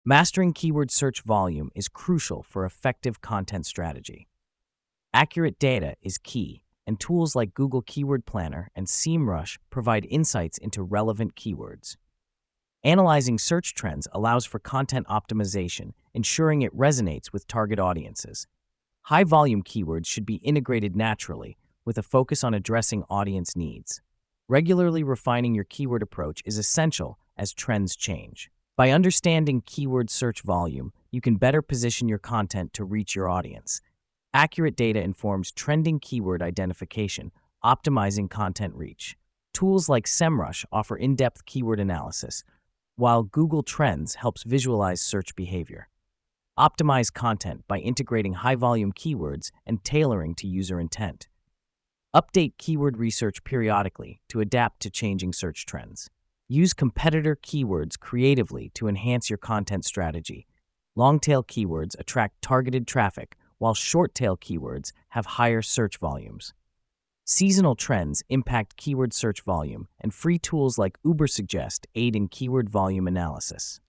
Mastering keyword search volume is crucial for effective content strategy. Accurate data is key, and tools like Google Keyword Planner and SEMrush provide insights into relevant keywords. Analyzing search trends allows for content optimization, ensuring it resonates with target audiences. High-volume keywords should be integrated naturally, with a focus on addressing audience needs. Regularly refining your keyword approach is essential as trends change. By understanding keyword search volume, you can better position your content to reach your audience. Accurate data informs trending keyword identification, optimizing content reach. Tools like SEMrush offer in-depth keyword analysis, while Google Trends helps visualize search behavior. Optimize content by integrating high-volume keywords and tailoring to user intent. Update keyword research periodically to adapt to changing search trends. Use competitor keywords creatively to enhance your content strategy. Long-tail keywords attract targeted traffic, while short-tail keywords have higher search volumes. Seasonal trends impact keyword search volume, and free tools like Ubersuggest aid in keyword volume analysis.